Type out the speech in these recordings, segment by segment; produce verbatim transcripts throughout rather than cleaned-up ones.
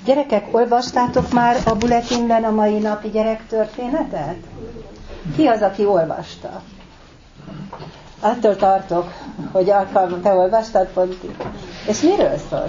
Gyerekek, olvastátok már a bulletinben a mai napi gyerektörténetet? Ki az, aki olvasta? Attól tartok, hogy alkalmam, te olvastad, Ponti? És miről szólt?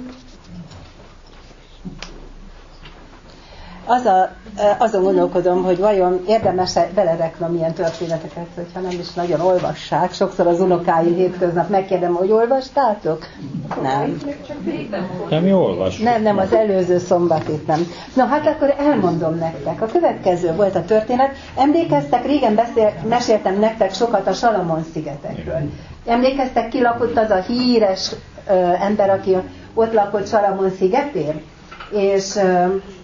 Az a, azon gondolkodom, hogy vajon érdemes-e belereknom ilyen történeteket, hogyha nem is nagyon olvassák. Sokszor az unokáim hétköznap megkérdem, hogy olvastátok? Nem. Nem, mi olvasjuk. Nem, nem, az előző szombatit nem. Na hát akkor elmondom nektek. A következő volt a történet. Emlékeztek, régen beszél, meséltem nektek sokat a Salamon-szigetekről. Emlékeztek, ki lakott az a híres ö, ember, aki ott lakott Salamon-szigetén? És... Ö,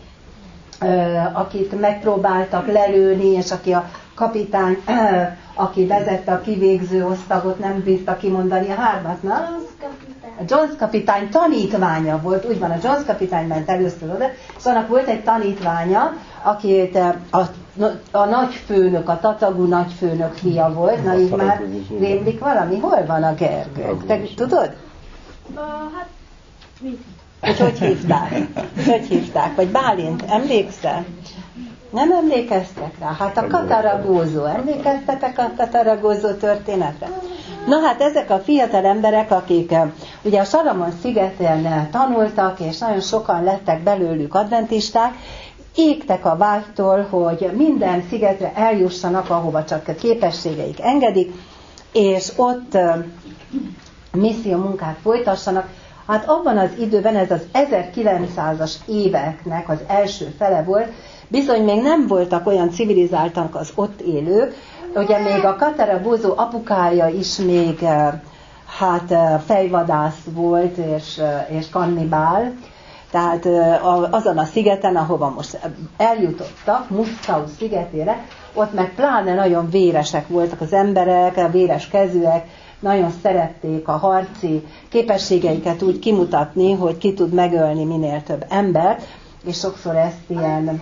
akit megpróbáltak lelőni, és aki a kapitány, aki vezette a kivégző osztagot, nem bízta kimondani a hármat, na? A Jones kapitány tanítványa volt, úgy van, a Jones kapitány ment először oda, és annak volt egy tanítványa, aki a, a nagyfőnök, a tatagú nagyfőnök fia volt, na így már rémlik valami, hol van a Gergő? Te tudod? Hát, mit? Hogy hogy hívták? Hogy hívták? Vagy Bálint, emlékszel? Nem emlékeztek rá? Hát a Kataragózó. Emlékeztetek a Kataragózó történetre? Na hát ezek a fiatal emberek, akik ugye a Salamon-szigeten tanultak, és nagyon sokan lettek belőlük adventisták, égtek a vágytól, hogy minden szigetre eljussanak, ahova csak a képességeik engedik, és ott misszió munkát folytassanak. Hát abban az időben, ez az ezerkilencszázas éveknek az első fele volt, bizony még nem voltak olyan civilizáltak az ott élők, ugye még a Kataragózó apukája is még hát fejvadász volt és, és kannibál, tehát azon a szigeten, ahova most eljutottak, Muszkau szigetére, ott meg pláne nagyon véresek voltak az emberek, a véres kezűek, nagyon szerették a harci képességeiket úgy kimutatni, hogy ki tud megölni minél több embert, és sokszor ezt ilyen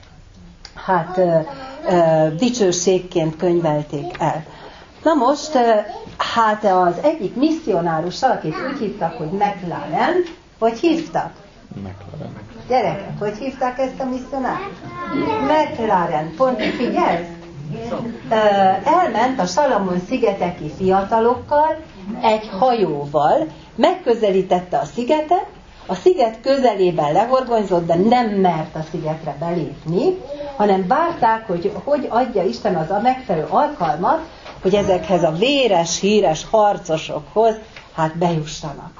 hát ö, ö, dicsőségként könyvelték el. Na most, ö, hát az egyik misszionárussal, akit úgy hívtak, hogy McLaren, hogy hívtak? McLaren. Gyerekek, hogy hívták ezt a misszionárust? McLaren, pont figyelsz? Elment a Salamon-szigeteki fiatalokkal egy hajóval, megközelítette a szigetet, a sziget közelében lehorgonyzott, de nem mert a szigetre belépni, hanem várták, hogy hogy adja Isten az a megfelelő alkalmat, hogy ezekhez a véres, híres harcosokhoz hát bejussanak.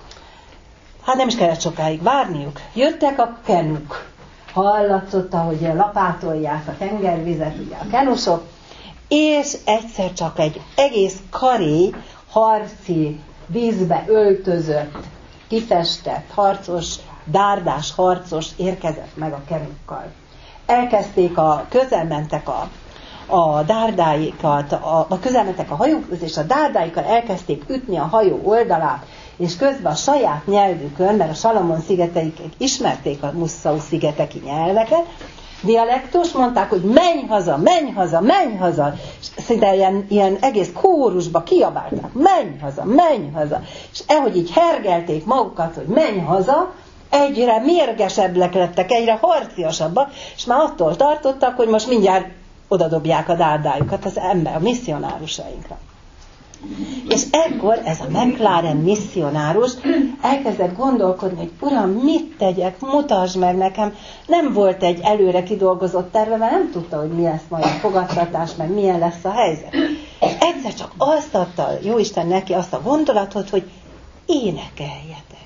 Hát nem is kellett sokáig várniuk. Jöttek a kenuk. Hallatszott, ahogy lapátolják a tengervizet, ugye a kenusok, és egyszer csak egy egész karé harci, vízbe öltözött, kifestett, harcos, dárdás harcos érkezett meg a kenukkal. Elkezdték a, közelmentek a, a dárdáikat, a, a közelmentek a hajókhoz, és a dárdáikkal elkezdték ütni a hajó oldalát, és közben a saját nyelvükön, mert a Salamon-szigeteik ismerték a Muszkau-szigeteki nyelveket, dialektus, mondták, hogy menj haza, menj haza, menj haza, és szinte ilyen, ilyen egész kórusba kiabálták, menj haza, menj haza, és ahogy így hergelték magukat, hogy menj haza, egyre mérgesebbek lettek, egyre harciasabbak, és már attól tartottak, hogy most mindjárt odadobják a dárdájukat az ember, a misszionárusainkra. És ekkor ez a McLaren misszionárus elkezdett gondolkodni, hogy uram, mit tegyek, mutasd meg nekem. Nem volt egy előre kidolgozott terve, mert nem tudta, hogy mi lesz majd a fogadtatás, meg milyen lesz a helyzet. És egyszer csak azt adta Jóisten neki azt a gondolatot, hogy énekeljetek.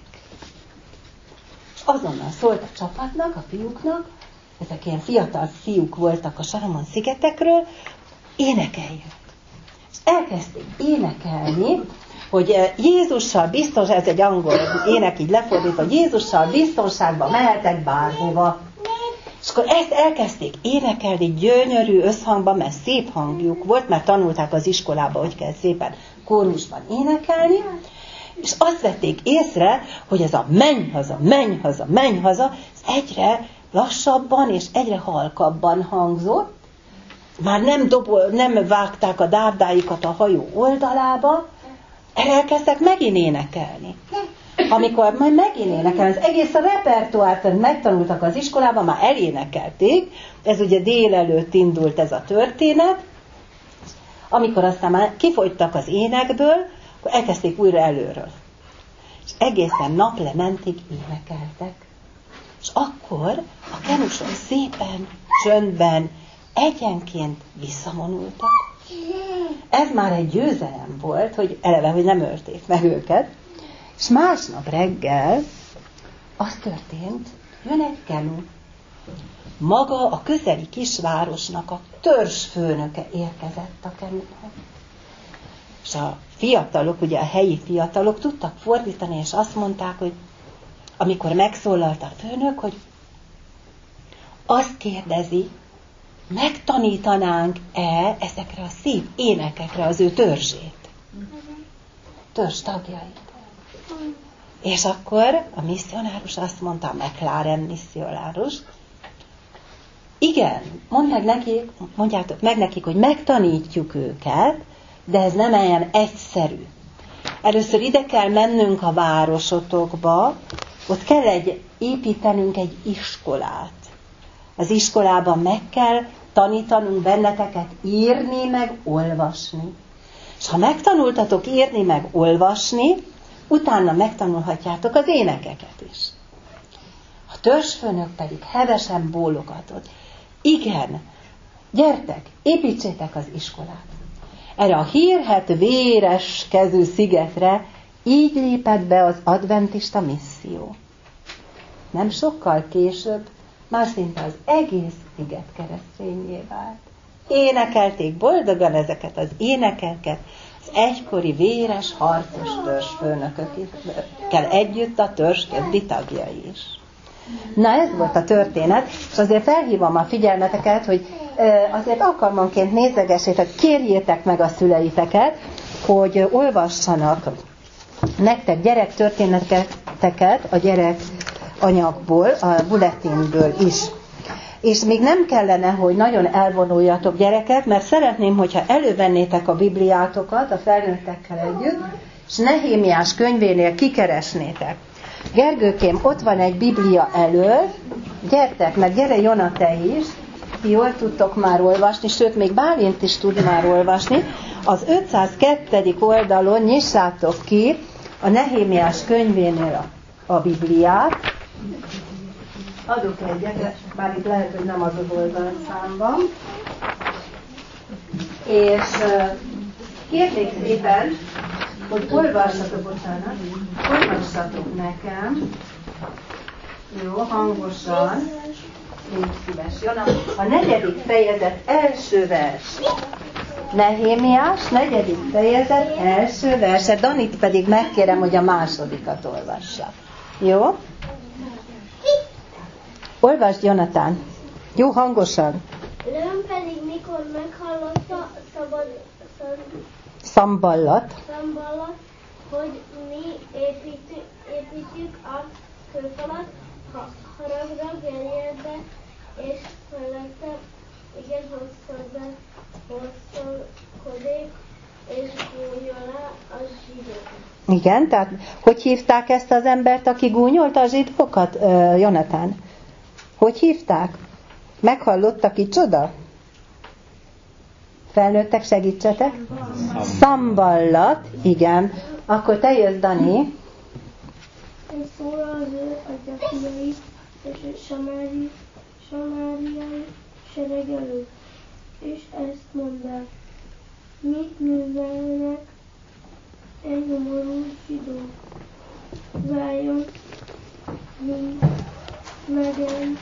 És azonnal szólt a csapatnak, a fiúknak, ezek ilyen fiatal fiúk voltak a Salamon-szigetekről, énekeljünk. Elkezdték énekelni, hogy Jézussal biztos, ez egy angol ének így lefordít, hogy Jézussal biztonságban mehetek bárhova. És akkor ezt elkezdték énekelni gyönyörű összhangban, mert szép hangjuk volt, mert tanulták az iskolában, hogy kell szépen kórusban énekelni, és azt vették észre, hogy ez a menj haza, menj haza, menj haza, ez egyre lassabban és egyre halkabban hangzott. Már nem, dobol, nem vágták a dárdáikat a hajó oldalába, elkezdtek megint énekelni. amikor majd megint énekel, az egész a repertoárt megtanultak az iskolában, már elénekelték, ez ugye délelőtt indult ez a történet, amikor aztán már kifogytak az énekből, akkor elkezdték újra előről. És egészen naplementig énekeltek. És akkor a kenusok szépen, csöndben, egyenként visszavonultak. Ez már egy győzelem volt, hogy eleve, hogy nem ölték meg őket. És másnap reggel az történt, jön egy kenu. Maga a közeli kisvárosnak a törzsfőnöke érkezett a kenuhoz. És a fiatalok, ugye a helyi fiatalok tudtak fordítani, és azt mondták, hogy amikor megszólalt a főnök, hogy azt kérdezi, megtanítanánk-e ezekre a szép énekekre az ő törzsét? Törzs tagjait. És akkor a misszionárus azt mondta, a McLaren misszionárus, igen, mondd meg nekik, mondjátok meg nekik, hogy megtanítjuk őket, de ez nem olyan egyszerű. Először ide kell mennünk a városotokba, ott kell egy, építenünk egy iskolát. Az iskolában meg kell tanítanunk benneteket írni, meg olvasni. És ha megtanultatok írni, meg olvasni, utána megtanulhatjátok az énekeket is. A törzsfőnök pedig hevesen bólogatott. Igen, gyertek, építsétek az iskolát. Erre a hírhedt véres kezű szigetre így lépett be az adventista misszió. Nem sokkal később már szinte az egész sziget keresztényé vált. Énekelték boldogan ezeket az énekeket az egykori véres harcos törzsfőnökökkel együtt a törzs többi tagjai is. Na, ez volt a történet, és azért felhívom a figyelmeteket, hogy azért alkalmanként nézegessétek, kérjétek meg a szüleiteket, hogy olvassanak nektek gyerektörténeteket a gyerek anyagból, a bulletinből is. És még nem kellene, hogy nagyon elvonuljatok gyerekek, mert szeretném, hogyha elővennétek a Bibliátokat a felnőttekkel együtt, és Nehémiás könyvénél kikeresnétek. Gergőkém, ott van egy Biblia elől, gyertek, meg gyere Jona te is, ti jól tudtok már olvasni, sőt, még Bálint is tud már olvasni. Az ötszázkettő oldalon nyissátok ki a Nehémiás könyvénél a, a Bibliát. Adok egyet, de bár itt lehet, hogy nem az az oldalszámban. És kérnék szépen, hogy olvassatok, bocsánat, olvassatok nekem, jó, hangosan, légy szíves, jön a, a negyedik fejezet első vers. Nehémiás, negyedik fejezet első verse, Danit pedig megkérem, hogy a másodikat olvassa. Jó? Olvasd, Jonatán. Jó, hangosan. Leon pedig mikor meghallotta szabad, szab, Szamballat. Szamballat, hogy mi építjük, építjük a kőfalat, ha, haragra gerjedve, és felette igen hosszabban hosszalkodik, és gúnyolá a zsidókat. Igen, tehát hogy hívták ezt az embert, aki gúnyolta a zsidókat, uh, Jonatán? Hogy hívták? Meghallottak kicsoda? Felnőttek, segítsetek? Szamballat, igen. Akkor te jössz, Dani. És szól az ő atyafiai, és Samári, Samáriai sereg előtt, és ezt mondták, mit művelnek egy nyomorú zsidó? Váljon, mint megen.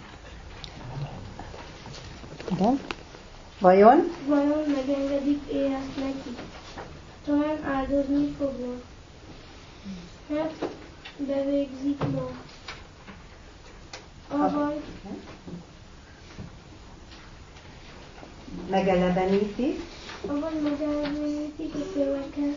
Igen. Vajon? Vajon megengedik élet neki? Talán áldozni fognak. Hát, bevégzik ma. Avagy Megeleveníti. avagy megelevenítik a köveket.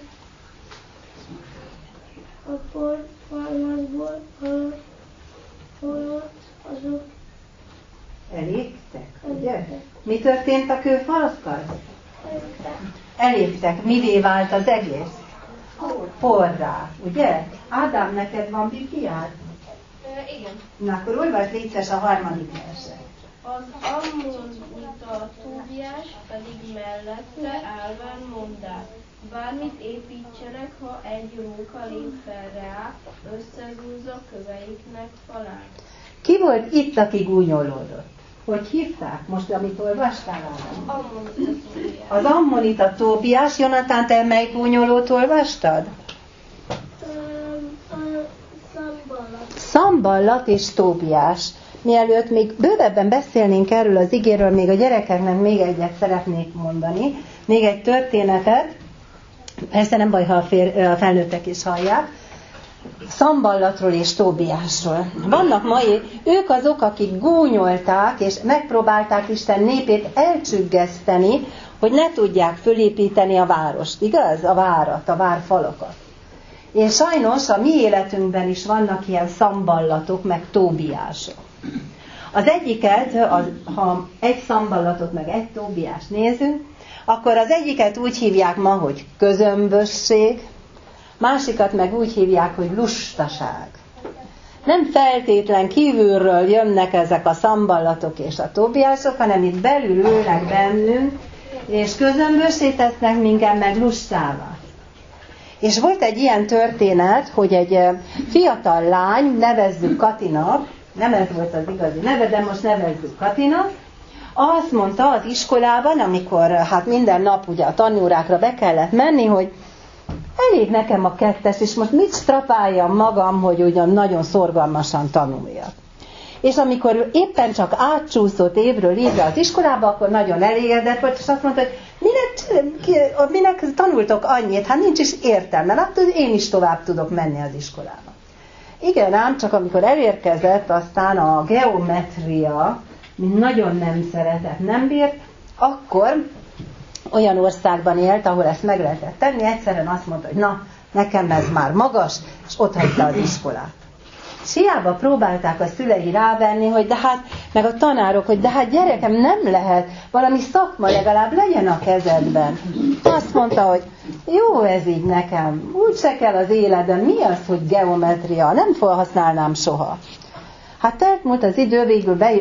A porfalmazból halott azok Elégtek, ugye? elégtek. Mi történt a kőfalakkal? Elégtek. Elégtek. Mivé vált az egész? porrá, ugye? Ádám, neked van Bibliád? Igen. Na, akkor olvasd létszes a harmadik verset. Az ammonita Tóbiás pedig mellette állván mondták, bármit építsenek, ha egy róka lép fel rá, összezúzza köveiknek falát. Ki volt itt, aki gúnyolódott? Hogy hívták? Most, amit olvastál? Ammonita Tóbiás. Az ammonita Tóbiás. Jonatán, te melyik gúnyolót olvastad? Szamballat. Szamballat és Tóbiás. Mielőtt még bővebben beszélnénk erről az igéről, még a gyerekeknek még egyet szeretnék mondani, még egy történetet, persze nem baj, ha a, fér, a felnőttek is hallják, Szamballatról és Tóbiásról. Vannak mai, ők azok, akik gúnyolták, és megpróbálták Isten népét elcsüggeszteni, hogy ne tudják fölépíteni a várost, igaz? A várat, a várfalakat. És sajnos a mi életünkben is vannak ilyen szamballatok, meg Tóbiások. Az egyiket, az, ha egy szamballatot, meg egy Tóbiást nézünk, akkor az egyiket úgy hívják ma, hogy közömbösség, másikat meg úgy hívják, hogy lustaság. Nem feltétlen kívülről jönnek ezek a szamballatok és a Tóbiások, hanem itt belül ülnek bennünk, és közömbössé tesznek minket, meg lustává. És volt egy ilyen történet, hogy egy fiatal lány, nevezzük Katinak, nem ez volt az igazi neve, de most nevezzük Katinak, azt mondta az iskolában, amikor hát minden nap ugye a tanórákra be kellett menni, hogy elég nekem a kettes, és most mit strapáljam magam, hogy ugyan nagyon szorgalmasan tanuljak. És amikor éppen csak átcsúszott évről évre az iskolába, akkor nagyon elégedett volt, és azt mondta, hogy minek, minek tanultok annyit? Hát nincs is értelme, hát én is tovább tudok menni az iskolába. Igen ám, csak amikor elérkezett aztán a geometria, mint nagyon nem szeretett, nem bírt, akkor olyan országban élt, ahol ezt meg lehetett tenni, egyszerűen azt mondta, hogy na, nekem ez már magas, és ott hagyta az iskolát. És hiába próbálták a szülei rávenni, hogy de hát, meg a tanárok, hogy de hát gyerekem, nem lehet, valami szakma legalább legyen a kezedben. Azt mondta, hogy jó ez így nekem, úgyse kell az életben, mi az, hogy geometria, nem felhasználnám soha. Hát telt múlt az idő, végül be,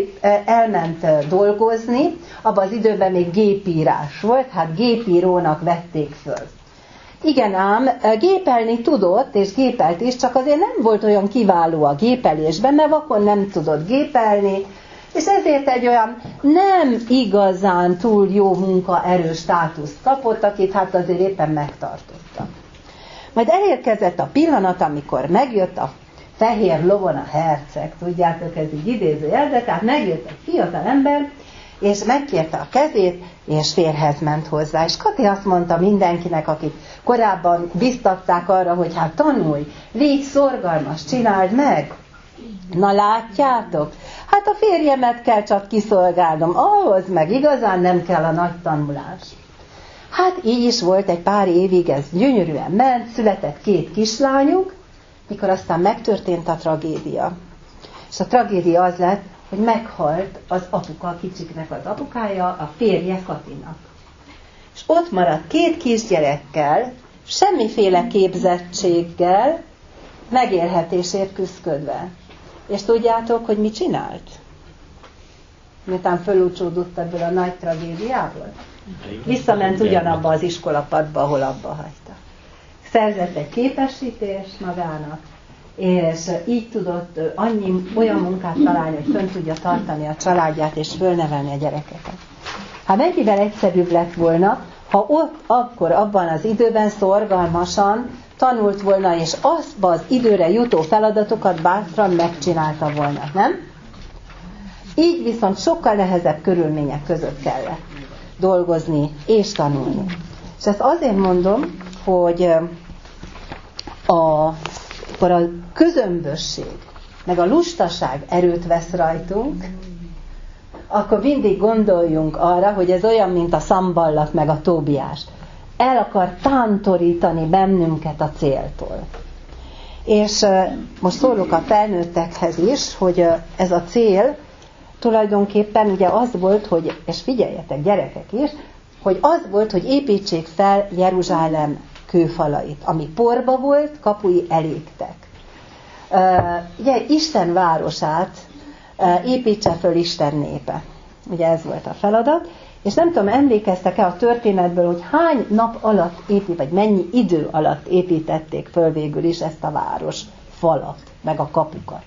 elment dolgozni, abban az időben még gépírás volt, hát gépírónak vették föl. Igen ám, gépelni tudott, és gépelt is, csak azért nem volt olyan kiváló a gépelésben, mert vakon nem tudott gépelni, és ezért egy olyan nem igazán túl jó munkaerő státuszt kapott, akit hát azért éppen megtartotta. Majd elérkezett a pillanat, amikor megjött a fehér lovon a herceg, tudjátok, ez így idézőjel, de tehát megjött egy fiatal ember, és megkérte a kezét, és férhez ment hozzá. És Kati azt mondta mindenkinek, akik korábban biztatták arra, hogy hát tanulj, légy szorgalmas, csináld meg. Na látjátok? Hát a férjemet kell csak kiszolgálnom, ahhoz meg igazán nem kell a nagy tanulás. Hát így is volt egy pár évig, ez gyönyörűen ment, született két kislányuk, mikor aztán megtörtént a tragédia. És a tragédia az lett, hogy meghalt az apuka, a kicsiknek az apukája, a férje Katinak. És ott maradt két kisgyerekkel, semmiféle képzettséggel, megélhetésért küszködve. És tudjátok, hogy mit csinált? Miután fölúcsódott ebből a nagy tragédiából? Visszament ugyanabba az iskolapadba, ahol abba hagyta. Szerzett egy képesítést magának, és így tudott annyi olyan munkát találni, hogy fönn tudja tartani a családját, és fölnevelni a gyerekeket. Hát mennyivel egyszerűbb lett volna, ha ott, akkor abban az időben szorgalmasan tanult volna, és azba az időre jutó feladatokat bátran megcsinálta volna, nem? Így viszont sokkal nehezebb körülmények között kellett dolgozni és tanulni. És ezt azért mondom, hogy a, akkor a közömbösség, meg a lustaság erőt vesz rajtunk, akkor mindig gondoljunk arra, hogy ez olyan, mint a szamballat, meg a Tóbiás. El akar tántorítani bennünket a céltól. És most szólok a felnőttekhez is, hogy ez a cél tulajdonképpen ugye az volt, hogy, és figyeljetek gyerekek is, hogy az volt, hogy építsék fel Jeruzsálem kőfalait. Ami porba volt, kapui elégtek. Ugye Isten városát építse föl Isten népe. Ugye ez volt a feladat. És nem tudom, emlékeztek-e a történetből, hogy hány nap alatt épít, vagy mennyi idő alatt építették föl végül is ezt a város falat, meg a kapukat.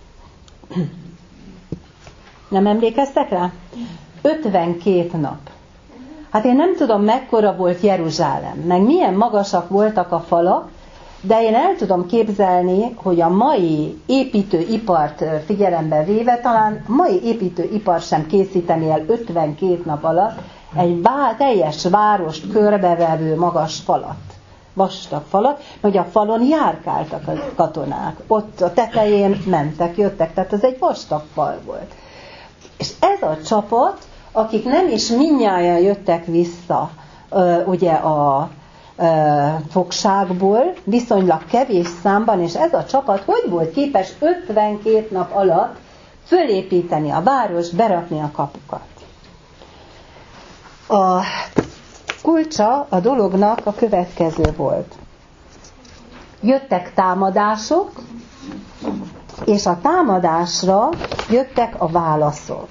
Nem emlékeztek rá? ötvenkét nap. Hát én nem tudom, mekkora volt Jeruzsálem, meg milyen magasak voltak a falak, de én el tudom képzelni, hogy a mai építőipart figyelembe véve, talán a mai építőipar sem készíteni el ötvenkét nap alatt egy vá- teljes várost körbevevő magas falat, vastag falat, hogy a falon járkáltak a katonák. Ott a tetején mentek, jöttek, tehát ez egy vastag fal volt. És ez a csapat, akik nem is mindnyájan jöttek vissza, ugye a fogságból, viszonylag kevés számban, és ez a csapat hogy volt képes ötvenkét nap alatt fölépíteni a város, berakni a kapukat. A kulcsa a dolognak a következő volt. Jöttek támadások, és a támadásra jöttek a válaszok.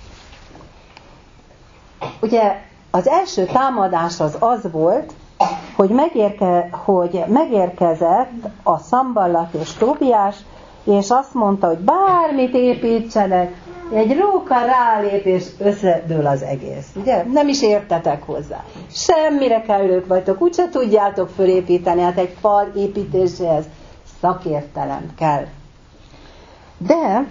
Ugye az első támadás az az volt, hogy, megérke, hogy megérkezett a Szamballat és Tóbiás, és azt mondta, hogy bármit építsenek, egy róka rálép, és összedől az egész. Ugye? Nem is értetek hozzá. Semmire kellők vagytok, úgyse tudjátok fölépíteni, hát egy fal építéséhez szakértelem kell. De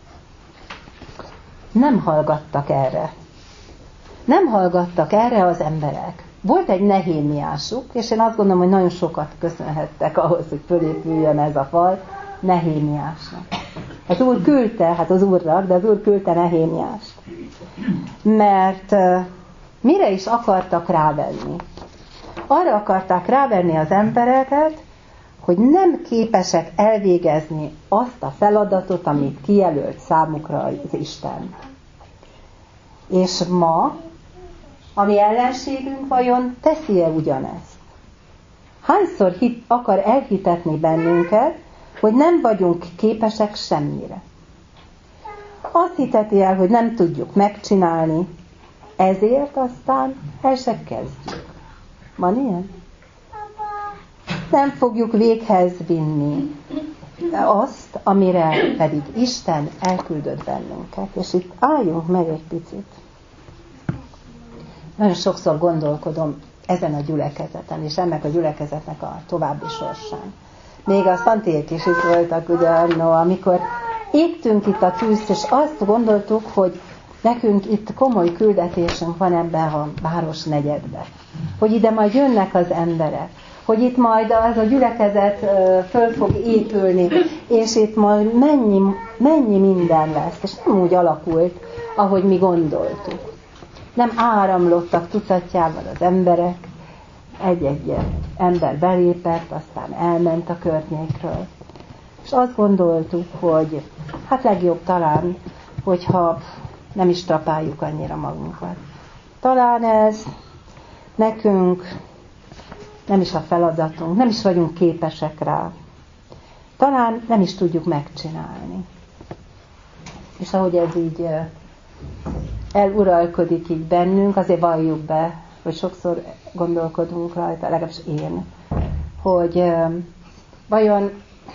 nem hallgattak erre. Nem hallgattak erre az emberek. Volt egy Nehémiásuk, és én azt gondolom, hogy nagyon sokat köszönhettek ahhoz, hogy fölépüljön ez a fal, Nehémiásnak. Az Úr küldte, hát az Úrnak, de az Úr küldte Nehémiást. Mert uh, mire is akartak rávenni? Arra akarták rávenni az embereket, hogy nem képesek elvégezni azt a feladatot, amit kijelölt számukra az Isten. És ma a mi ellenségünk vajon teszi-e ugyanezt? Hányszor hit, akar elhitetni bennünket, hogy nem vagyunk képesek semmire? Azt hiteti el, hogy nem tudjuk megcsinálni, ezért aztán el se kezdjük. Van ilyen? Nem fogjuk véghez vinni azt, amire pedig Isten elküldött bennünket. És itt álljunk meg egy picit. Nagyon sokszor gondolkodom ezen a gyülekezeten, és ennek a gyülekezetnek a további sorsán. Még a Szantiék is itt voltak, ugye, no, amikor égtünk itt a tűzt, és azt gondoltuk, hogy nekünk itt komoly küldetésünk van ebben a városnegyedben. Hogy ide majd jönnek az emberek, hogy itt majd az a gyülekezet föl fog épülni, és itt majd mennyi, mennyi minden lesz. És nem úgy alakult, ahogy mi gondoltuk. Nem áramlottak tucatjával az emberek, egy-egy ember belépett, aztán elment a környékről. És azt gondoltuk, hogy hát legjobb talán, hogyha nem is trapáljuk annyira magunkat. Talán ez nekünk nem is a feladatunk, nem is vagyunk képesek rá. Talán nem is tudjuk megcsinálni. És ahogy ez így eluralkodik így bennünk, azért valljuk be, hogy sokszor gondolkodunk rajta, legalábbis én, hogy vajon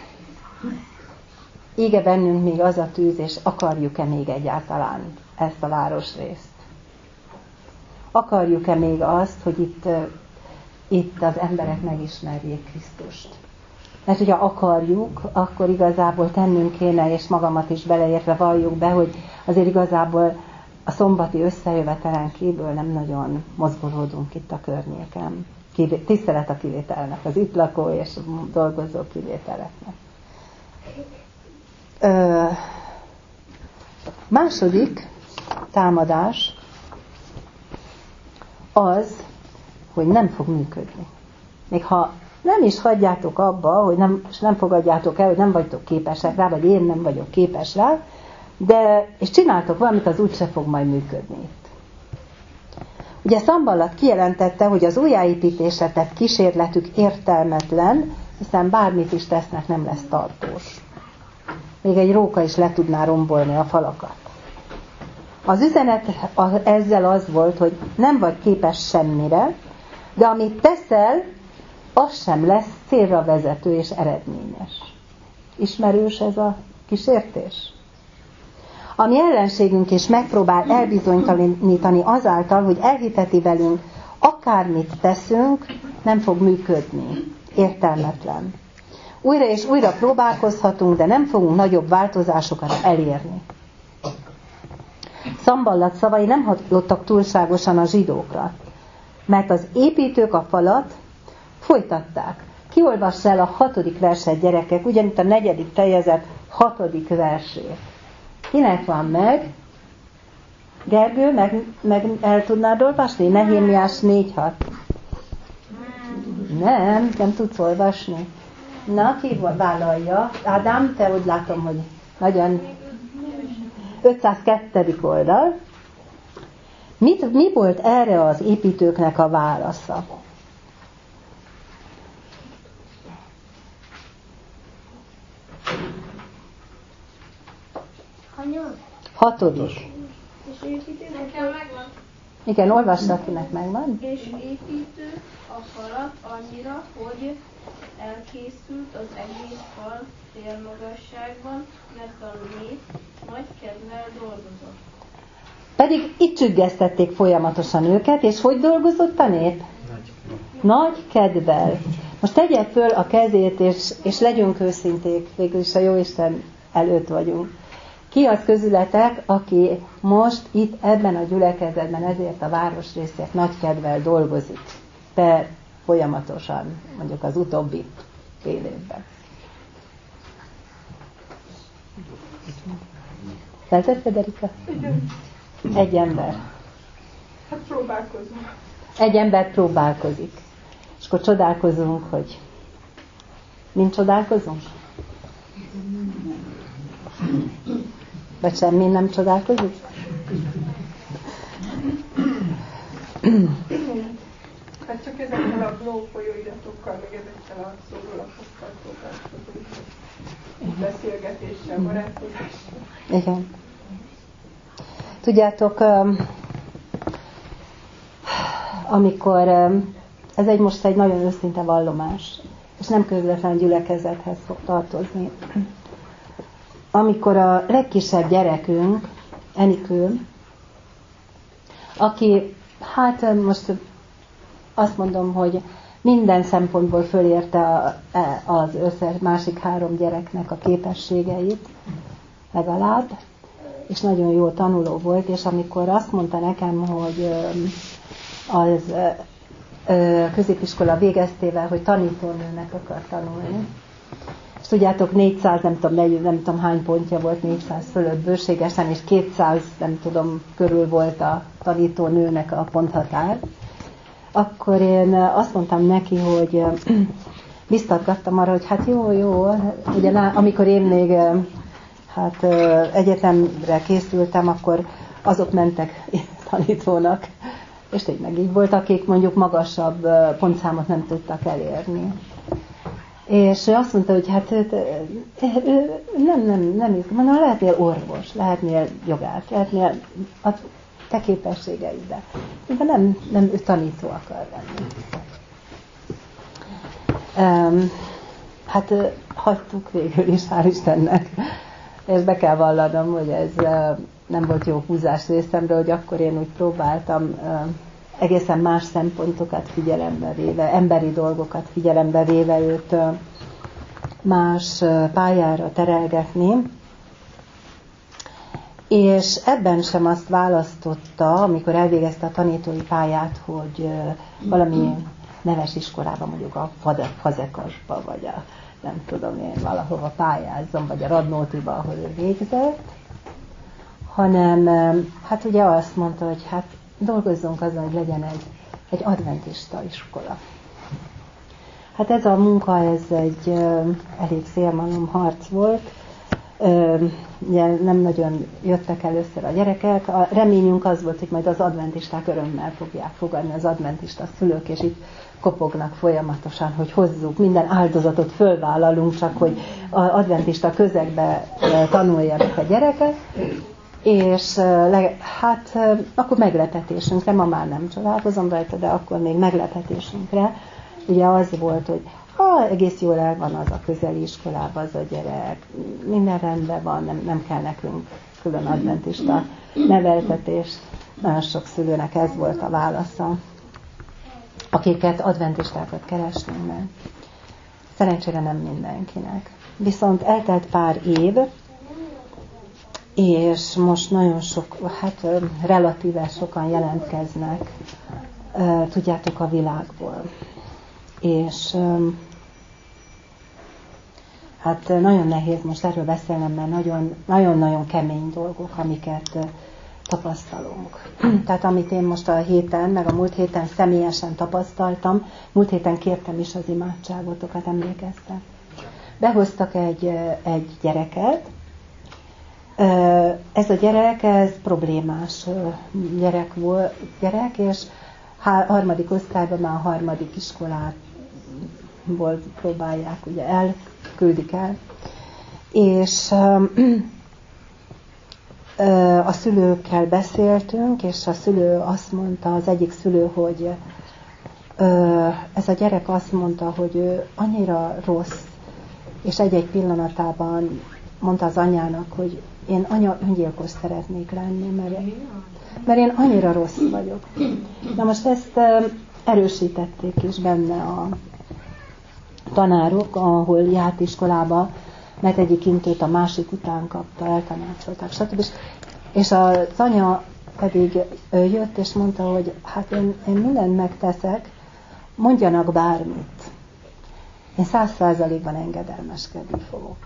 ége bennünk még az a tűz, és akarjuk-e még egyáltalán ezt a városrészt? Akarjuk-e még azt, hogy itt, itt az emberek megismerjék Krisztust? Mert hogyha akarjuk, akkor igazából tennünk kéne, és magamat is beleértve valljuk be, hogy azért igazából a szombati összejövetelen kívül nem nagyon mozgolódunk itt a környéken. Kivé- tisztelet a kivételnek, az itt lakó és dolgozó kivételeknek. Ö, második támadás az, hogy nem fog működni. Még ha nem is hagyjátok abba, hogy nem, és nem fogadjátok el, hogy nem vagytok képesek rá, vagy én nem vagyok képes rá, de, és csináltok valamit, az úgyse fog majd működni itt. Ugye Szamballat kijelentette, hogy az újjáépítésre tett kísérletük értelmetlen, hiszen bármit is tesznek, nem lesz tartós. Még egy róka is le tudná rombolni a falakat. Az üzenet ezzel az volt, hogy nem vagy képes semmire, de amit teszel, az sem lesz célra vezető és eredményes. Ismerős ez a kísértés? A mi ellenségünk is megpróbál elbizonytalanítani azáltal, hogy elhiteti velünk, akármit teszünk, nem fog működni. Értelmetlen. Újra és újra próbálkozhatunk, de nem fogunk nagyobb változásokat elérni. Szamballat szavai nem hatottak túlságosan a zsidókra, mert az építők a falat folytatták. Kiolvass el a hatodik verset, gyerekek, ugyanitt a negyedik fejezet hatodik versét. Kinek van meg? Gergő, meg, meg el tudnád olvasni? Nehémiás négy hat. Nem, nem tudsz olvasni. Na, ki vállalja? Ádám, te úgy látom, hogy nagyon... ötszázkettő oldal. Mit, mi volt erre az építőknek a válasza? Hatodik. És építők Nekem megvan. Igen, olvassa, akinek megvan. És építő a falat annyira, hogy elkészült az egész fal félmagasságban, mert a nép nagy kedvel dolgozott. Pedig itt csüggesztették folyamatosan őket, és hogy dolgozott a nép? Nagy kedvel. Most tegye föl a kezét, és, és legyünk őszinték, végül is a Jóisten előtt vagyunk. Ki az közületek, aki most itt ebben a gyülekezetben ezért a városrészért nagy kedvel dolgozik, per folyamatosan, mondjuk az utóbbi fél évben? Feltett, Federika? Egy ember. Hát próbálkozunk. Egy ember próbálkozik. És akkor csodálkozunk, hogy mind csodálkozunk? Vagy semmi nem csodálkozik? Hát csak ezekkel a blog folyóiratokkal, meg ezekkel a szórólapoztal próbálkozunk. Beszélgetéssel, barátkozással. Igen. Tudjátok, amikor ez egy most egy nagyon őszinte vallomás, és nem közvetlen gyülekezethez fog tartozni. Amikor a legkisebb gyerekünk, Enikő, aki, hát most azt mondom, hogy minden szempontból fölérte az összes másik három gyereknek a képességeit, legalább, és nagyon jó tanuló volt, és amikor azt mondta nekem, hogy az középiskola végeztével, hogy tanítónőnek akar tanulni, és tudjátok, négyszáz, nem tudom, nem, nem tudom hány pontja volt, négyszáz fölött bőségesen, és kétszáz, nem tudom, körül volt a tanítónőnek a ponthatár, akkor én azt mondtam neki, hogy biztatgattam arra, hogy hát jó, jó, ugye amikor én még hát egyetemre készültem, akkor azok mentek tanítónak, és tényleg így volt, akik mondjuk magasabb pontszámot nem tudtak elérni. És ő azt mondta, hogy hát ő, ő, nem, nem, nem izgul, mondom, lehetnél orvos, lehetnél jogász, lehetnél a te képességeiddel. De nem, nem ő tanító akar lenni. Um, hát hagytuk végül is, hál' Istennek. És be kell vallanom, hogy ez uh, nem volt jó húzás részemről, hogy akkor én úgy próbáltam uh, egészen más szempontokat figyelembe véve, emberi dolgokat figyelembe véve őt uh, más uh, pályára terelgetni. És ebben sem azt választotta, amikor elvégezte a tanítói pályát, hogy uh, valami neves iskolában, mondjuk a Fazekasba, vagy a nem tudom én, valahova pályázzon, vagy a Radnótiba, ahol ő végzett, hanem hát ugye azt mondta, hogy hát dolgozzunk azon, hogy legyen egy, egy adventista iskola. Hát ez a munka, ez egy elég szélmalom harc volt, ugye nem nagyon jöttek először a gyerekek. A reményünk az volt, hogy majd az adventisták örömmel fogják fogadni az adventista szülők, és itt kopognak folyamatosan, hogy hozzuk, minden áldozatot fölvállalunk, csak hogy az adventista közegbe tanuljanak a gyerekek. És hát akkor meglepetésünkre, ma már nem csodálkozom rajta, de akkor még meglepetésünkre, ugye az volt, hogy ha egész jól el van az a közeli iskolában az a gyerek, minden rendben van, nem, nem kell nekünk külön adventista neveltetés. Nagyon sok szülőnek ez volt a válasza, akiket adventistákat keresünk meg. Szerencsére nem mindenkinek. Viszont eltelt pár év, és most nagyon sok, hát relatíve sokan jelentkeznek, tudjátok, a világból. És hát nagyon nehéz most erről beszélnem, mert nagyon-nagyon kemény dolgok, amiket tapasztalunk. Tehát amit én most a héten, meg a múlt héten személyesen tapasztaltam, múlt héten kértem is az imádságotokat, emlékeztek. Behoztak egy, egy gyereket. Ez a gyerek, ez problémás gyerek volt, gyerek, és harmadik osztályban már a harmadik iskolából próbálják, ugye elküldik el. És a szülőkkel beszéltünk, és a szülő azt mondta, az egyik szülő, hogy ez a gyerek azt mondta, hogy ő annyira rossz, és egy-egy pillanatában mondta az anyának, hogy én anya öngyilkos szeretnék lenni, mert, mert én annyira rossz vagyok. Na most ezt erősítették is benne a tanárok, ahol járt iskolába, mert egyik intőt a másik után kapta, eltanácsolták, stb. És az anya pedig jött és mondta, hogy hát én, én mindent megteszek, mondjanak bármit. Én száz százalékban engedelmeskedni fogok.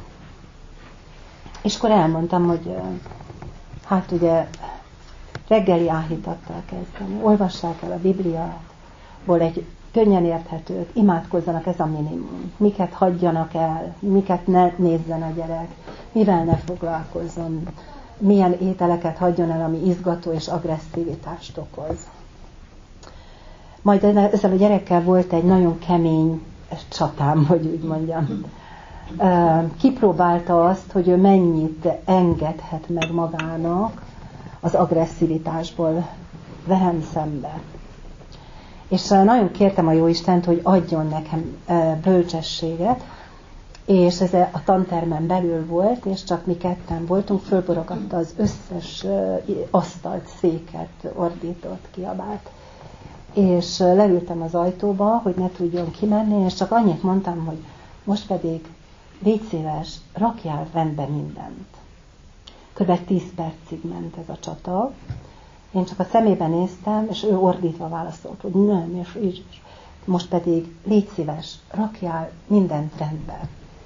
És akkor elmondtam, hogy hát ugye reggeli áhítattal kezdeni, olvassák el a Bibliából egy könnyen érthetőt, imádkozzanak, ez a minimum. Miket hagyjanak el, miket ne nézzen a gyerek, mivel ne foglalkozzon, milyen ételeket hagyjon el, ami izgató és agresszivitást okoz. Majd ezzel a gyerekkel volt egy nagyon kemény csatám, hogy úgy mondjam. Kipróbálta azt, hogy ő mennyit engedhet meg magának az agresszivitásból velem szembe. És nagyon kértem a Jóistent, hogy adjon nekem bölcsességet, és ez a tantermen belül volt, és csak mi ketten voltunk, fölborogatta az összes asztalt, széket, ordított, kiabált. És leültem az ajtóba, hogy ne tudjon kimenni, és csak annyit mondtam, hogy most pedig légy szíves, rakjál rendbe mindent. Kb. tíz percig ment ez a csata. Én csak a szemébe néztem, és ő ordítva válaszolt, hogy nem, és így. Most pedig légy szíves, rakjál mindent rendbe.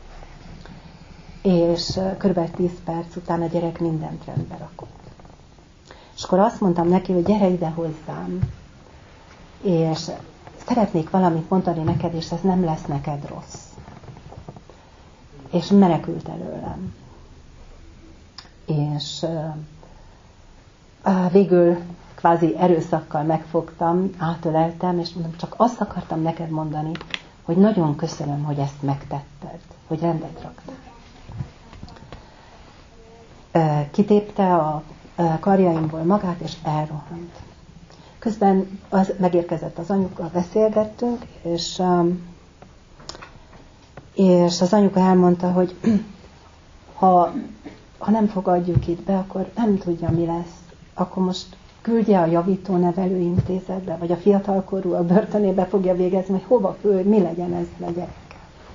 És kb. tíz perc után a gyerek mindent rendbe rakott. És akkor azt mondtam neki, hogy gyere ide hozzám, és szeretnék valamit mondani neked, és ez nem lesz neked rossz. És menekült előlem. És uh, végül kvázi erőszakkal megfogtam, átöleltem, és mondom, csak azt akartam neked mondani, hogy nagyon köszönöm, hogy ezt megtetted, hogy rendet raktál. Uh, kitépte a uh, karjaimból magát, és elrohant. Közben az, megérkezett az anyuka, beszélgettünk, és, um, és az anyuka elmondta, hogy ha, ha nem fogadjuk itt be, akkor nem tudja, mi lesz. Akkor most küldje a javító nevelőintézetbe, vagy a fiatalkorú a börtönébe fogja végezni, hogy hova föl, mi legyen ezzel a gyerekkel.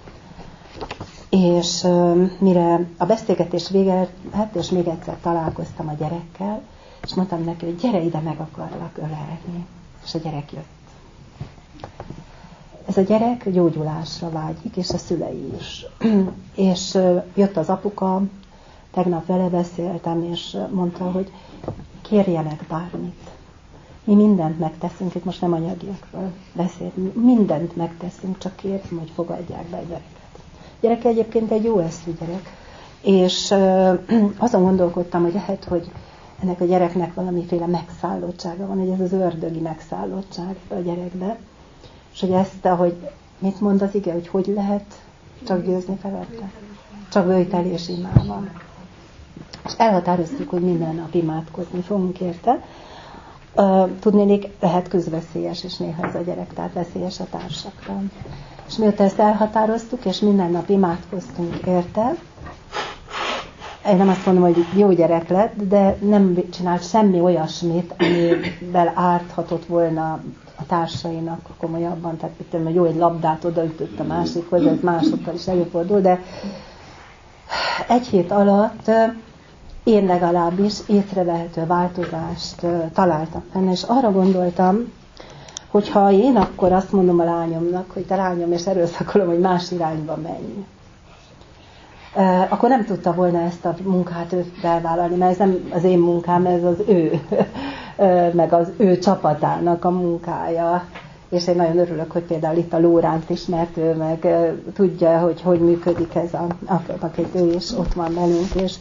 És um, mire a beszélgetés vége lett, és még egyszer találkoztam a gyerekkel, és mondtam neki, hogy gyere ide, meg akarlak ölelni. És a gyerek jött. Ez a gyerek gyógyulásra vágyik, és a szülei is. És jött az apuka, tegnap vele beszéltem, és mondta, hogy kérjenek bármit. Mi mindent megteszünk, itt most nem anyagiakról beszélünk, mindent megteszünk, csak kérem, hogy fogadják be a gyereket. A gyerek egyébként egy jó eszű gyerek, És azon gondolkodtam, hogy lehet, hogy ennek a gyereknek valamiféle megszállottsága van, hogy ez az ördögi megszállottság a gyerekbe, és hogy ezt, ahogy mit mond az ige, hogy hogy lehet csak győzni felette? Csak böjtel és imával. És elhatároztuk, hogy minden nap imádkozni fogunk érte. Tudnélik, lehet közveszélyes, és néha ez a gyerek, tehát veszélyes a társakra. És mióta ezt elhatároztuk, és minden nap imádkoztunk érte, én nem azt mondom, hogy jó gyerek lett, de nem csinált semmi olyasmit, amivel árthatott volna a társainak komolyabban. Tehát tudom, hogy jó, egy labdát odaütött a másikhoz, ez másokkal is előfordul, de egy hét alatt én legalábbis észrevehető változást találtam benne, és arra gondoltam, hogy ha én akkor azt mondom a lányomnak, hogy te lányom, és erőszakolom, hogy más irányba menj, akkor nem tudta volna ezt a munkát ő felvállalni, mert ez nem az én munkám, ez az ő, meg az ő csapatának a munkája. És én nagyon örülök, hogy például itt a Lóránt is, mert ő meg tudja, hogy hogy működik ez, a, akit ő is ott van velünk. És,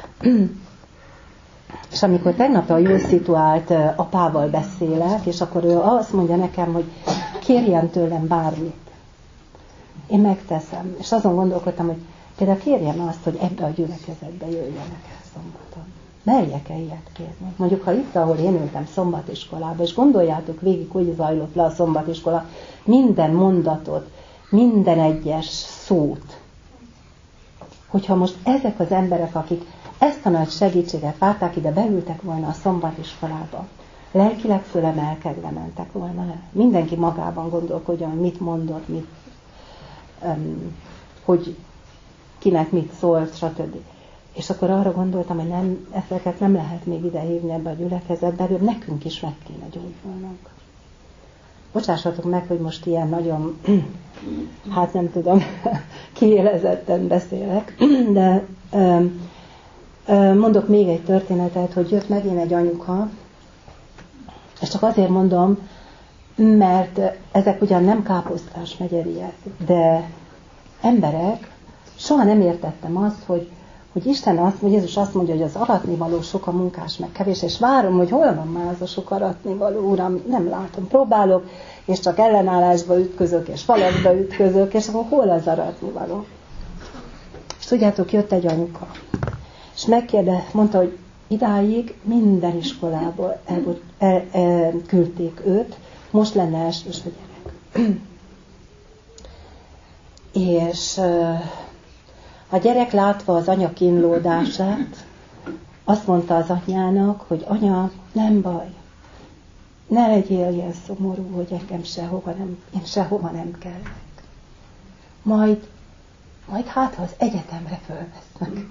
és amikor tegnap a jól szituált apával beszélek, és akkor ő azt mondja nekem, hogy kérjen tőlem bármit. Én megteszem. És azon gondolkodtam, hogy például kérjem azt, hogy ebbe a gyülekezetbe jöjjenek el szombaton. Merjek-e ilyet kérni? Mondjuk, ha itt, ahol én ültem szombatiskolába, és gondoljátok végig, hogy zajlott le a szombatiskola, minden mondatot, minden egyes szót. Hogyha most ezek az emberek, akik ezt a nagy segítséget várták, ide beültek volna a szombatiskolába, lelkileg fölemelkedve mentek volna el. Mindenki magában gondolkodjon, mit mondott, mit, um, hogy kinek mit szólt, stb. És akkor arra gondoltam, hogy nem, ezeket nem lehet még ide hívni ebbe a gyülekezetbe, de nekünk is meg kéne gyógyulnunk. Bocsássatok meg, hogy most ilyen nagyon, hát nem tudom, kiélezetten beszélek, de ö, ö, mondok még egy történetet, hogy jött megint egy anyuka, és csak azért mondom, mert ezek ugyan nem káposztás megyeriek, de emberek, soha nem értettem azt, hogy hogy Isten azt, hogy Jézus azt mondja, hogy az aratnivaló sok a munkás, meg kevés, és várom, hogy hol van már az a sok aratnivaló, Uram, nem látom, próbálok, és csak ellenállásba ütközök, és falakba ütközök, és akkor hol az aratnivaló? És tudjátok, jött egy anyuka, és megkérde, mondta, hogy idáig minden iskolából el, el, el, küldték őt, most lenne elsős a gyerek. és a gyerek látva az anya kínlódását, azt mondta az anyának, hogy anya, nem baj, ne legyél ilyen szomorú, hogy engem sehova nem, én sehova nem kellek. Majd, majd hát, ha az egyetemre fölvesznek.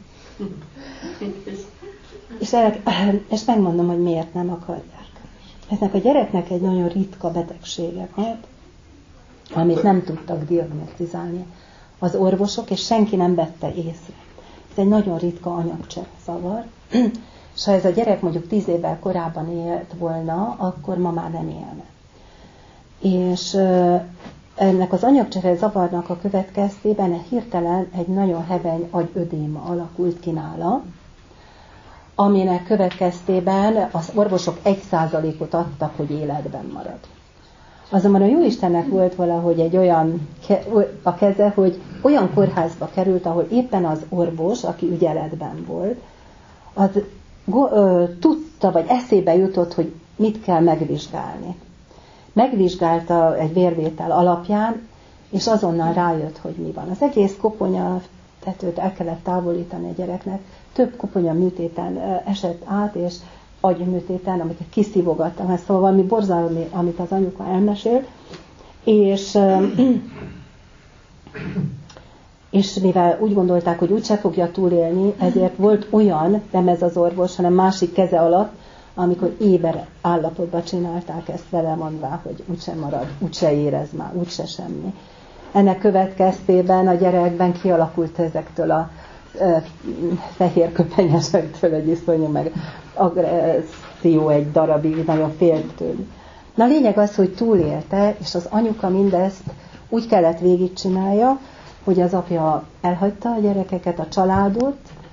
és, el, és megmondom, hogy miért nem akarják. Eznek a gyereknek egy nagyon ritka betegsége volt, amit nem tudtak diagnosztizálni az orvosok, és senki nem vette észre. Ez egy nagyon ritka anyagcsere zavar, és ha ez a gyerek mondjuk tíz évvel korábban élt volna, akkor ma már nem élne. És ennek az anyagcsere zavarnak a következtében hirtelen egy nagyon heveny agyödéma alakult ki nála, aminek következtében az orvosok egy százalékot adtak, hogy életben marad. Azonban a Jóistennek volt valahogy egy olyan a keze, hogy olyan kórházba került, ahol éppen az orvos, aki ügyeletben volt, az ö, tudta, vagy eszébe jutott, hogy mit kell megvizsgálni. Megvizsgálta egy vérvétel alapján, és azonnal rájött, hogy mi van. Az egész koponya tetőt el kellett távolítani a gyereknek, több koponya műtéten esett át, és agyműtéten, amiket kiszívogattam, ez szóval valami borzalmi, amit az anyuka elmesél, és, és mivel úgy gondolták, hogy úgyse fogja túlélni, ezért volt olyan, nem ez az orvos, hanem másik keze alatt, amikor éber állapotban csinálták ezt vele, mondvá, hogy úgyse marad, úgyse érez már, úgyse semmi. Ennek következtében a gyerekben kialakult ezektől a fehér köpenyesektől egy iszonyú, meg agresszió egy darabig, nagyon félt tőle. Na a lényeg az, hogy túlélte, és az anyuka mindezt úgy kellett végigcsinálja, hogy az apja elhagyta a gyerekeket, a családot,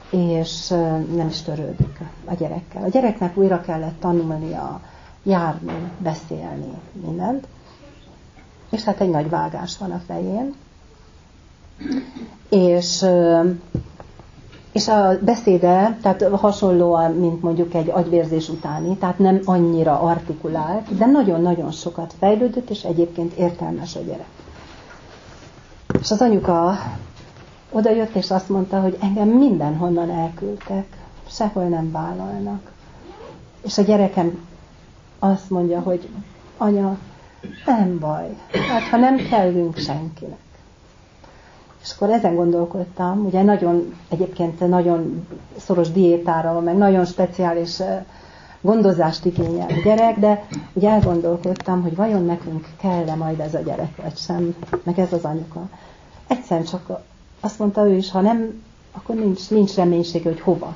és nem is törődik a gyerekkel. A gyereknek újra kellett tanulnia, járni, beszélni, mindent. És hát egy nagy vágás van a fején. És, és a beszéde, tehát hasonlóan, mint mondjuk egy agyvérzés utáni, tehát nem annyira artikulált, de nagyon-nagyon sokat fejlődött, és egyébként értelmes a gyerek. És az anyuka oda jött, és azt mondta, hogy engem mindenhonnan elküldtek, sehol nem vállalnak. És a gyerekem azt mondja, hogy anya, nem baj, hát ha nem kellünk senkinek. És akkor ezen gondolkodtam, ugye nagyon, egyébként nagyon szoros diétára, meg nagyon speciális gondozást igényel a gyerek, de ugye elgondolkodtam, hogy vajon nekünk kell-e majd ez a gyerek, vagy sem, meg ez az anyuka. Egyszerűen csak azt mondta ő is, ha nem, akkor nincs, nincs reménység, hogy hova.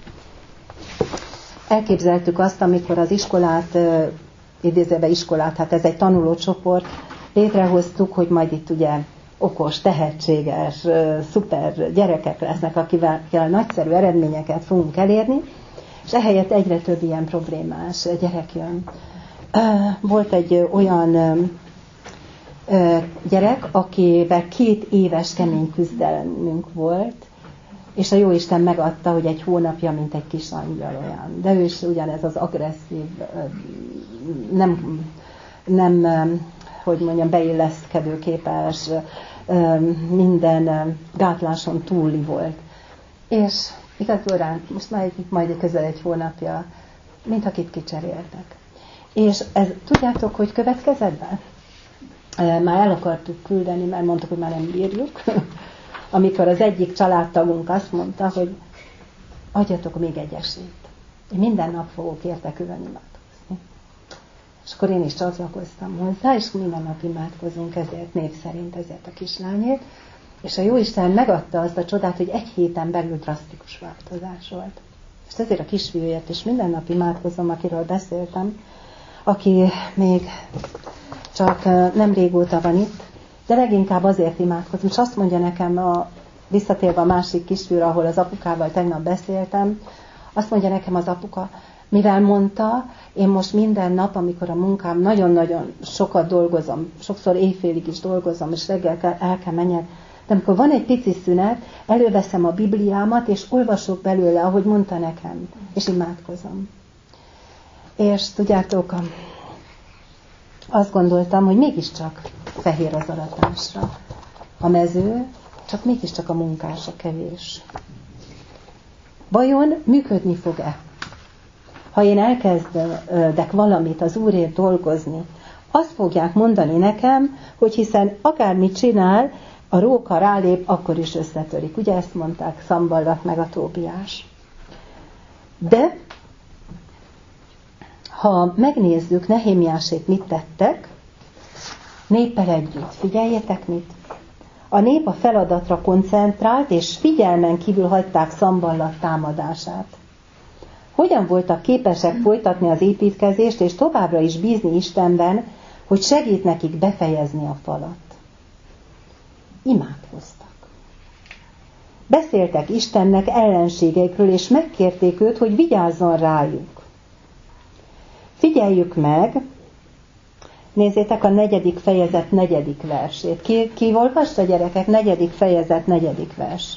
Elképzeltük azt, amikor az iskolát, idézőben iskolát, hát ez egy tanulócsoport, létrehoztuk, hogy majd itt ugye okos, tehetséges, szuper gyerekek lesznek, akivel nagyszerű eredményeket fogunk elérni, és ehelyett egyre több ilyen problémás gyerek jön. Volt egy olyan gyerek, akivel két éves kemény küzdelmünk volt, és a Jóisten megadta, hogy egy hónapja, mint egy kis angyal olyan. De ő is ugyanez az agresszív, nem, nem hogy mondjam, beilleszkedőképes, minden gátláson túli volt. És igazán most már majd közel egy hónapja, mint akit kicseréltek. És ez, tudjátok, hogy következett be? Már el akartuk küldeni, mert mondtuk, hogy már nem bírjuk. Amikor az egyik családtagunk azt mondta, hogy adjatok még egy esélyt. Én minden nap fogok érte külön imádkozni. És akkor én is csatlakoztam hozzá, és minden nap imádkozunk ezért, név szerint ezért a kislányért. És a Jóisten megadta azt a csodát, hogy egy héten belül drasztikus változás volt. És ezért a kisfiúért is minden nap imádkozom, akiről beszéltem, aki még csak nem régóta van itt, de leginkább azért imádkozom. És azt mondja nekem, a, visszatérve a másik kisfiúra, ahol az apukával tegnap beszéltem, azt mondja nekem az apuka, mivel mondta, én most minden nap, amikor a munkám nagyon-nagyon sokat dolgozom, sokszor éjfélig is dolgozom, és reggel kell, el kell menjek, de amikor van egy pici szünet, előveszem a Bibliámat, és olvasok belőle, ahogy mondta nekem, és imádkozom. És tudjátok, azt gondoltam, hogy mégiscsak fehér az aratásra. A mező, csak mégiscsak a munkás, a kevés. Vajon működni fog-e? Ha én elkezdek valamit az Úrért dolgozni, azt fogják mondani nekem, hogy hiszen akármit csinál, a róka rálép, akkor is összetörik. Ugye ezt mondták Szamballat meg a Tóbiás. De ha megnézzük, Nehémiásék mit tettek, néppel együtt, figyeljétek mit? A nép a feladatra koncentrált, és figyelmen kívül hagyták Szamballat támadását. Hogyan voltak képesek folytatni az építkezést, és továbbra is bízni Istenben, hogy segít nekik befejezni a falat? Imádkoztak. Beszéltek Istennek ellenségeikről, és megkérték őt, hogy vigyázzon rájuk. Figyeljük meg, nézzétek a negyedik fejezet negyedik versét. Ki, ki olvasta, gyerekek? Negyedik fejezet negyedik vers.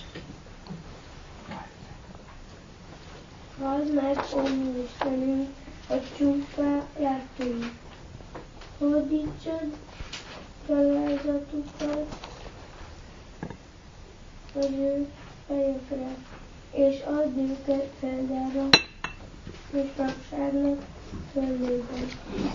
Hallj meg, ó mi Istenünk, a csúfá jártunk. Hódítsad felázatukat az ő fejekre, és add őket feldára, és rabságnak földében.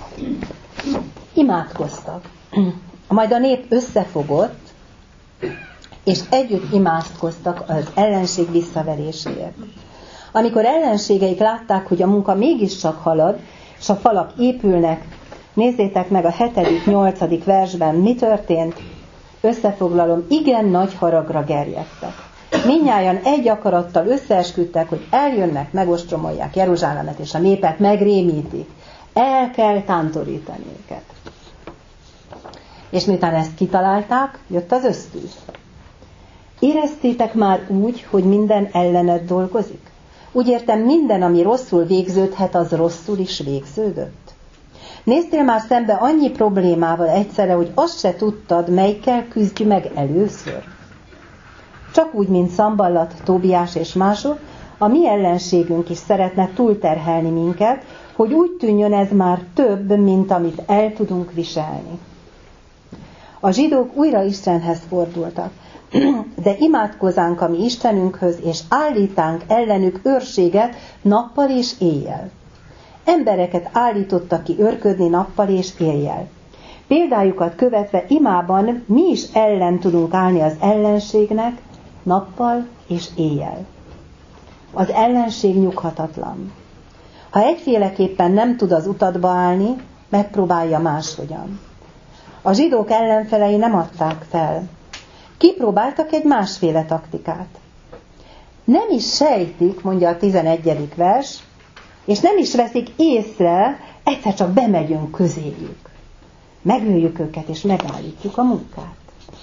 Imádkoztak. Majd a nép összefogott, és együtt imádkoztak az ellenség visszaveréséért. Amikor ellenségeik látták, hogy a munka mégiscsak halad, és a falak épülnek, nézzétek meg a hetedik, nyolcadik versben, mi történt? Összefoglalom, igen nagy haragra gerjedtek. Mindnyájan egy akarattal összeesküdtek, hogy eljönnek, megostromolják Jeruzsálemet, és a népet megrémítik. El kell tántorítani őket. És miután ezt kitalálták, jött az ösztűz. Éreztétek már úgy, hogy minden ellened dolgozik? Úgy értem, minden, ami rosszul végződhet, az rosszul is végződött? Néztél már szembe annyi problémával egyszerre, hogy azt se tudtad, melyikkel küzdj meg először? Csak úgy, mint Szamballat, Tóbiás és mások, a mi ellenségünk is szeretne túlterhelni minket, hogy úgy tűnjön ez már több, mint amit el tudunk viselni. A zsidók újra Istenhez fordultak, de imádkozánk a mi Istenünkhöz, és állítánk ellenük őrséget nappal és éjjel. Embereket állítottak ki őrködni nappal és éjjel. Példájukat követve imában mi is ellen tudunk állni az ellenségnek nappal és éjjel. Az ellenség nyughatatlan. Ha egyféleképpen nem tud az utatba állni, megpróbálja máshogyan. A zsidók ellenfelei nem adták fel. Kipróbáltak egy másféle taktikát. Nem is sejtik, mondja a tizenegyedik vers, és nem is veszik észre, egyszer csak bemegyünk közéjük. Megöljük őket, és megállítjuk a munkát.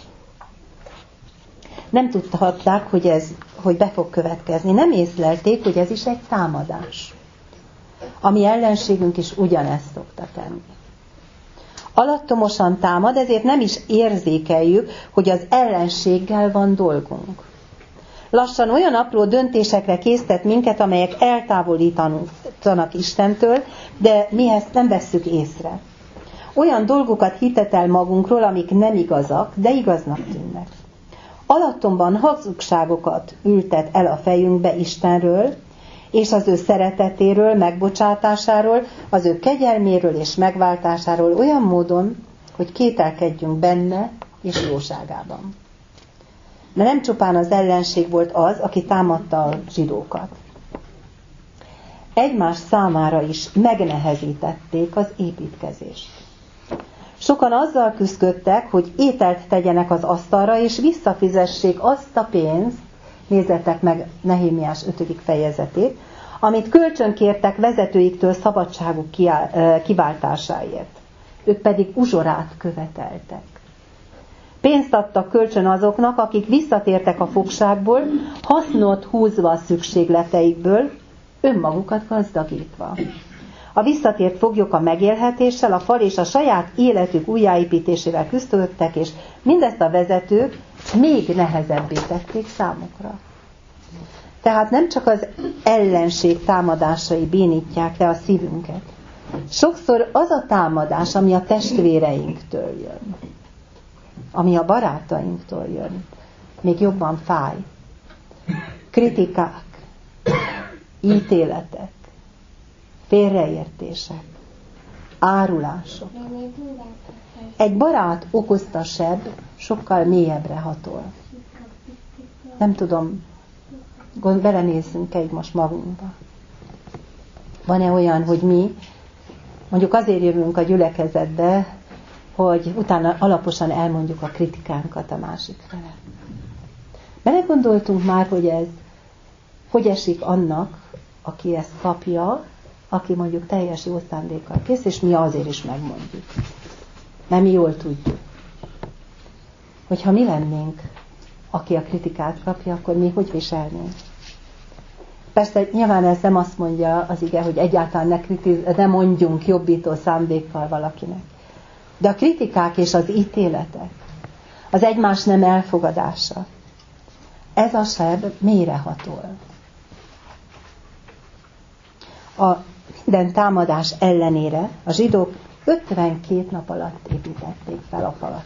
Nem tudhatták, hogy ez hogy be fog következni. Nem észlelték, hogy ez is egy támadás. A mi ellenségünk is ugyanezt szokta tenni. Alattomosan támad, ezért nem is érzékeljük, hogy az ellenséggel van dolgunk. Lassan olyan apró döntésekre késztet minket, amelyek eltávolítanak Istentől, de mi ezt nem vesszük észre. Olyan dolgokat hitetel magunkról, amik nem igazak, de igaznak tűnnek. Alattomban hazugságokat ültet el a fejünkbe Istenről, és az ő szeretetéről, megbocsátásáról, az ő kegyelméről és megváltásáról olyan módon, hogy kételkedjünk benne és jóságában. De nem csupán az ellenség volt az, aki támadta a zsidókat. Egymás számára is megnehezítették az építkezést. Sokan azzal küzdöttek, hogy ételt tegyenek az asztalra, és visszafizessék azt a pénzt, nézzetek meg Nehémiás ötödik fejezetét, amit kölcsönkértek vezetőiktől szabadságuk kiváltásáért. Ők pedig uzsorát követeltek. Pénzt adtak kölcsön azoknak, akik visszatértek a fogságból, hasznot húzva a szükségleteikből, önmagukat gazdagítva. A visszatért foglyok a megélhetéssel, a fal és a saját életük újjáépítésével küzdöttek, és mindezt a vezetők még nehezebbé tették számukra. Tehát nem csak az ellenség támadásai bénítják le a szívünket. Sokszor az a támadás, ami a testvéreinktől jön, ami a barátainktól jön, még jobban fáj. Kritikák, ítéletek, félreértések, árulások. Egy barát okozta seb sokkal mélyebbre hatol. Nem tudom, belenézzünk-e így most magunkba. Van-e olyan, hogy mi mondjuk azért jövünk a gyülekezetbe, hogy utána alaposan elmondjuk a kritikánkat a másik fele. Belegondoltunk már, hogy ez hogy esik annak, aki ezt kapja, aki mondjuk teljes jó szándékkal kész, és mi azért is megmondjuk. Mert mi jól tudjuk. Hogyha mi lennénk, aki a kritikát kapja, akkor mi hogy viselnénk? Persze nyilván ez nem azt mondja az ige, hogy egyáltalán ne, kritiz- ne mondjunk jobbító szándékkal valakinek. De a kritikák és az ítéletek, az egymás nem elfogadása, ez a seb mélyrehatol. A minden támadás ellenére a zsidók ötvenkét nap alatt építették fel a falat.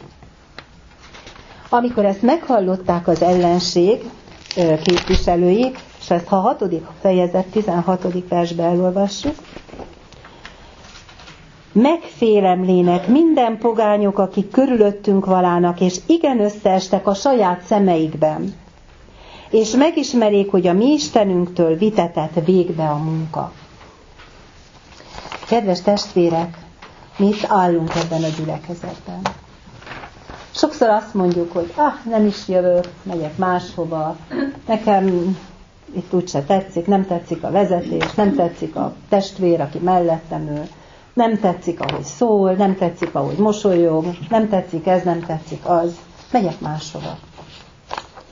Amikor ezt meghallották az ellenség képviselői, és ezt ha a hatodik fejezet tizenhatodik versbe elolvassuk, megfélemlének minden pogányok, akik körülöttünk valának, és igen összeestek a saját szemeikben, és megismerik, hogy a mi Istenünktől vitetett végbe a munka. Kedves testvérek, mi itt állunk ebben a gyülekezetben. Sokszor azt mondjuk, hogy ah, nem is jövök, megyek máshova, nekem itt úgyse tetszik, nem tetszik a vezetés, nem tetszik a testvér, aki mellettem ül, nem tetszik, ahogy szól, nem tetszik, ahogy mosolyog, nem tetszik ez, nem tetszik az, megyek máshova.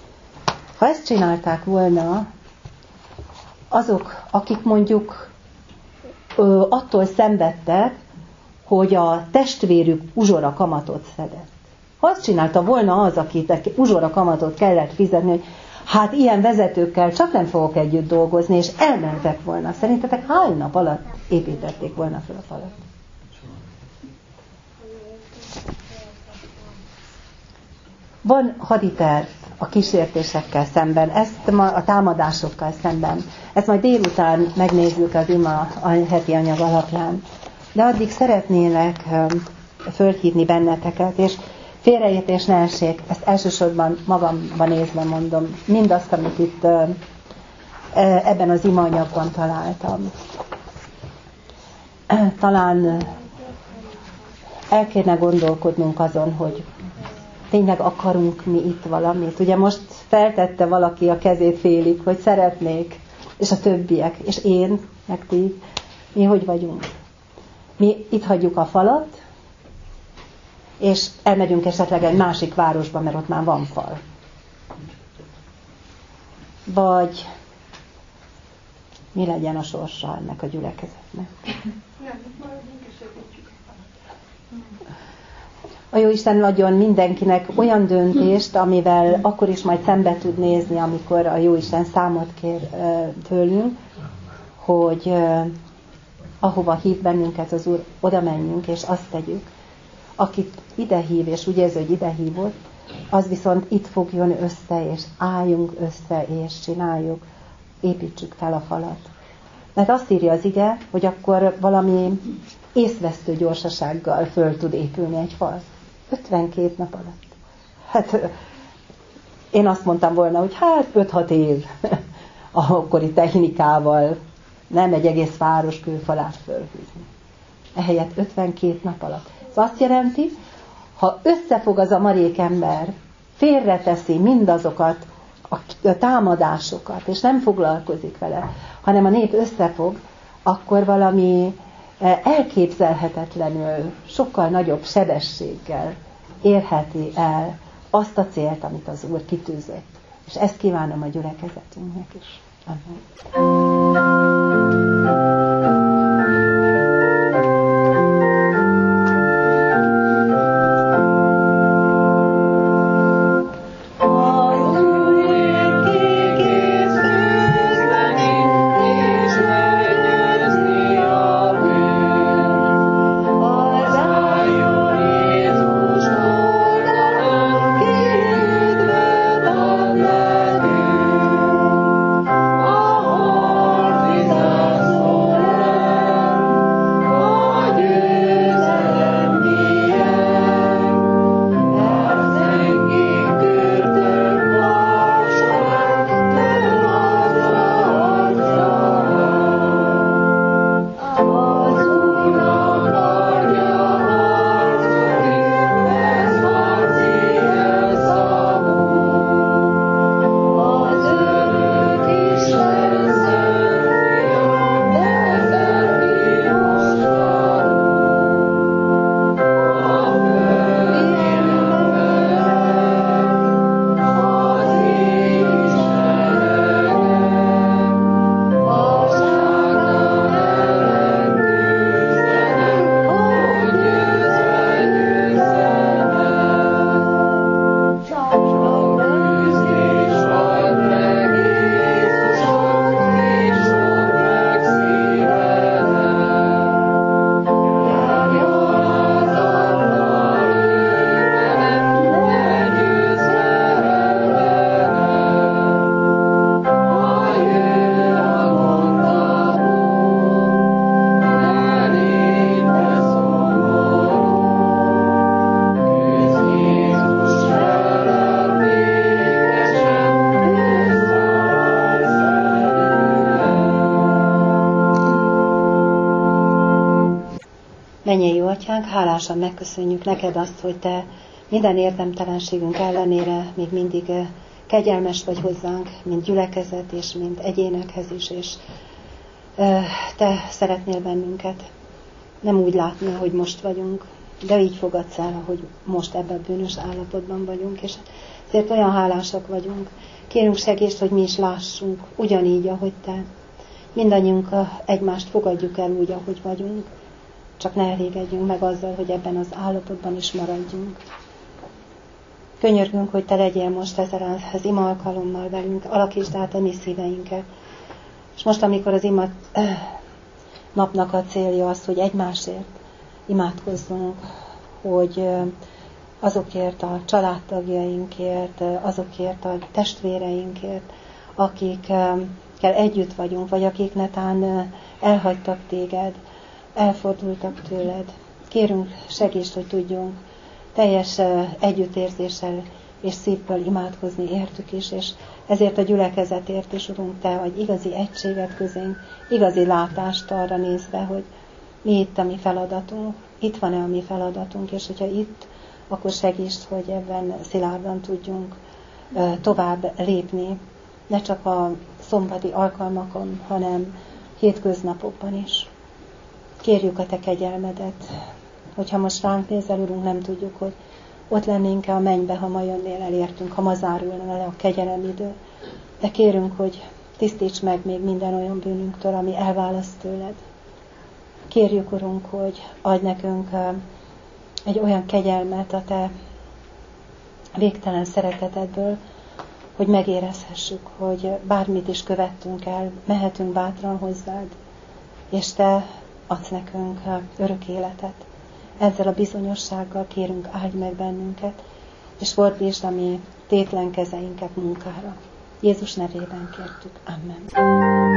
Ha ezt csinálták volna, azok, akik mondjuk ö, attól szenvedtek, hogy a testvérük uzsora kamatot szedett. Ha azt csinálta volna az, akinek uzsora kamatot kellett fizetni, hogy hát ilyen vezetőkkel csak nem fogok együtt dolgozni, és elmentek volna. Szerintetek hány nap alatt építették volna fel a falat? Van haditerv a kísértésekkel szemben, ezt ma a támadásokkal szemben. Ezt majd délután megnézzük az ima a heti anyag alapján. De addig szeretnének fölhívni benneteket, és félreértés ne essék, ezt elsősorban magamban nézve mondom, mindazt, amit itt ebben az ima anyagban találtam. Talán el kéne gondolkodnunk azon, hogy tényleg akarunk mi itt valamit. Ugye most feltette valaki a kezét félig, hogy szeretnék, és a többiek, és én, meg ti, mi hogy vagyunk? Mi itt hagyjuk a falat, és elmegyünk esetleg egy másik városba, mert ott már van fal. Vagy mi legyen a sorsa ennek a gyülekezetnek? A Jóisten adjon mindenkinek olyan döntést, amivel akkor is majd szembe tud nézni, amikor a Jóisten számot kér tőlünk, hogy ahova hív bennünket az Úr, oda menjünk, és azt tegyük. Akit ide hív, és úgy érzi, hogy ide hívott, az viszont itt fogjon össze, és álljunk össze, és csináljuk, építsük fel a falat. Mert azt írja az ige, hogy akkor valami észvesztő gyorsasággal föl tud épülni egy fal. ötvenkét nap alatt. Hát én azt mondtam volna, hogy hát öt-hat év akkori technikával nem egy egész város kőfalát fölhúzni. Ehelyett ötvenkét nap alatt. Ez azt jelenti, ha összefog az a marék ember, félreteszi mindazokat a támadásokat, és nem foglalkozik vele, hanem a nép összefog, akkor valami elképzelhetetlenül, sokkal nagyobb sebességgel érheti el azt a célt, amit az Úr kitűzött. És ezt kívánom a gyülekezetünknek is. Amen. Mennyei Jó Atyánk, hálásan megköszönjük neked azt, hogy te minden érdemtelenségünk ellenére még mindig kegyelmes vagy hozzánk, mint gyülekezet és mint egyénekhez is, és te szeretnél bennünket nem úgy látni, hogy most vagyunk, de így fogadsz el, hogy most ebben a bűnös állapotban vagyunk, és ezért olyan hálásak vagyunk. Kérünk segítséget, hogy mi is lássunk, ugyanígy, ahogy Te. Mindannyiunk egymást fogadjuk el úgy, ahogy vagyunk. Csak ne elégedjünk meg azzal, hogy ebben az állapotban is maradjunk. Könyörgünk, hogy Te legyél most ezzel az ima alkalommal velünk, alakítsd át a mi szíveinket. És most, amikor az ima napnak a célja az, hogy egymásért imádkozzunk, hogy azokért a családtagjainkért, azokért a testvéreinkért, akikkel együtt vagyunk, vagy akik netán elhagytak Téged, elfordultak tőled. Kérünk, segítsd, hogy tudjunk teljes együttérzéssel és szívből imádkozni értük is, és ezért a gyülekezetért is, Urunk, Te vagy igazi egységet közénk, igazi látást arra nézve, hogy mi itt a mi feladatunk, itt van-e a mi feladatunk, és hogyha itt, akkor segítsd, hogy ebben szilárdan tudjunk tovább lépni, ne csak a szombati alkalmakon, hanem hétköznapokban is. Kérjük a Te kegyelmedet, hogyha most ránk nézel, Urunk, nem tudjuk, hogy ott lennénk-e a mennybe, ha ma jönnél elértünk, ha ma zárulna le a kegyelemidő. De kérünk, hogy tisztíts meg még minden olyan bűnünktől, ami elválaszt tőled. Kérjük, Urunk, hogy adj nekünk egy olyan kegyelmet a Te végtelen szeretetedből, hogy megérezhessük, hogy bármit is követtünk el, mehetünk bátran hozzád, és Te adsz nekünk örök életet. Ezzel a bizonyossággal kérünk, áldj meg bennünket, és fordítsd a mi tétlen kezeinket munkára. Jézus nevében kértük. Amen.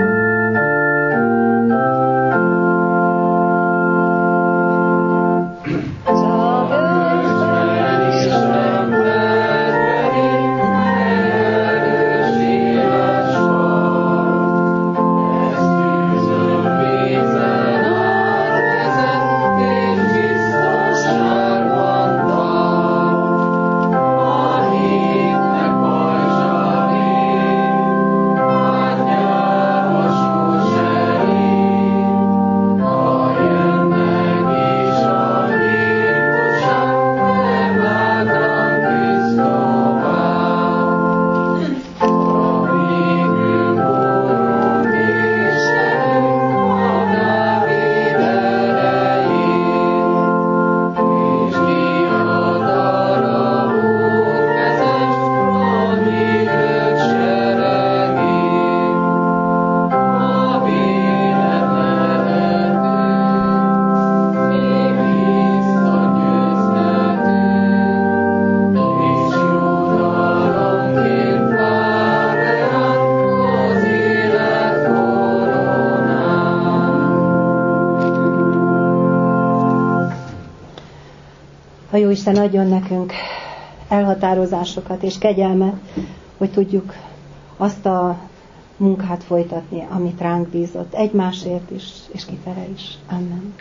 A Jóisten adjon nekünk elhatározásokat és kegyelmet, hogy tudjuk azt a munkát folytatni, amit ránk bízott, egymásért is, és kifele is. Amen.